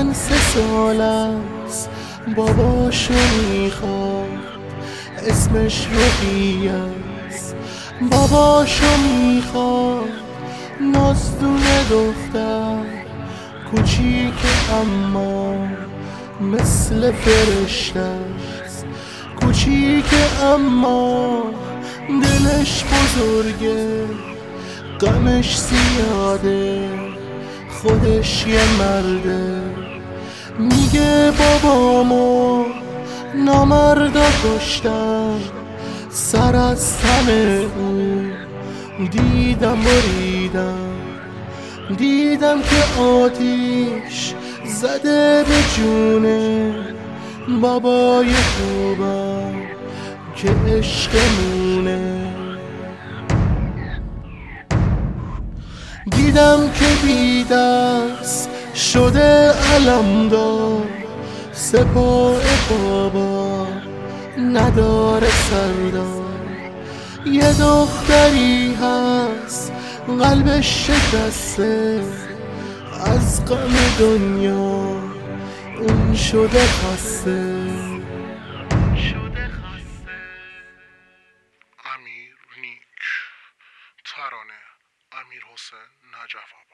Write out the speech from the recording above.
الان 3 سال است باباشو میخواد، اسمش رقیه است. باباشو میخواد، نازدون دختر کوچیک اما مثل فرشته است. کوچیک اما دلش بزرگه، غمش زیاده، خودش یه مرده. میگه بابامو نامردا کشتن، سر از تن اون دیدم بریدم. دیدم که آتیش زده به جونه بابای خوبم که عشقمونه. دیدم که بی دست شده علمدار، سپاه بابا نداره سردار. یه دختری هست قلبش شکسته، از غم دنیا اون شده خسته. امیر نیک، ترانه امیرحسین نجف.